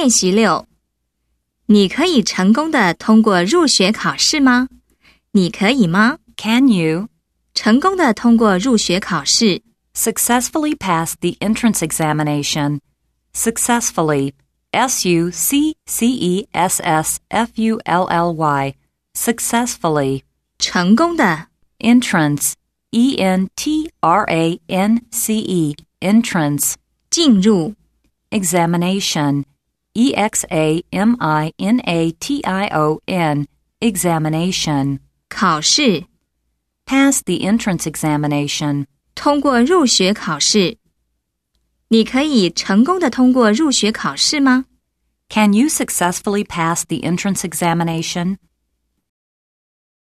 练习6，你可以成功地通过入学考试吗？你可以吗？ Can you 成功地通过入学考试。 successfully pass the entrance examination? Successfully, successfully, successfully. 成功的 Entrance, entrance, entrance. 进入 Examination, examination, examination. 考试 Pass the entrance examination. 通过入学考试。你可以成功地通过入学考试吗？ Can you successfully pass the entrance examination?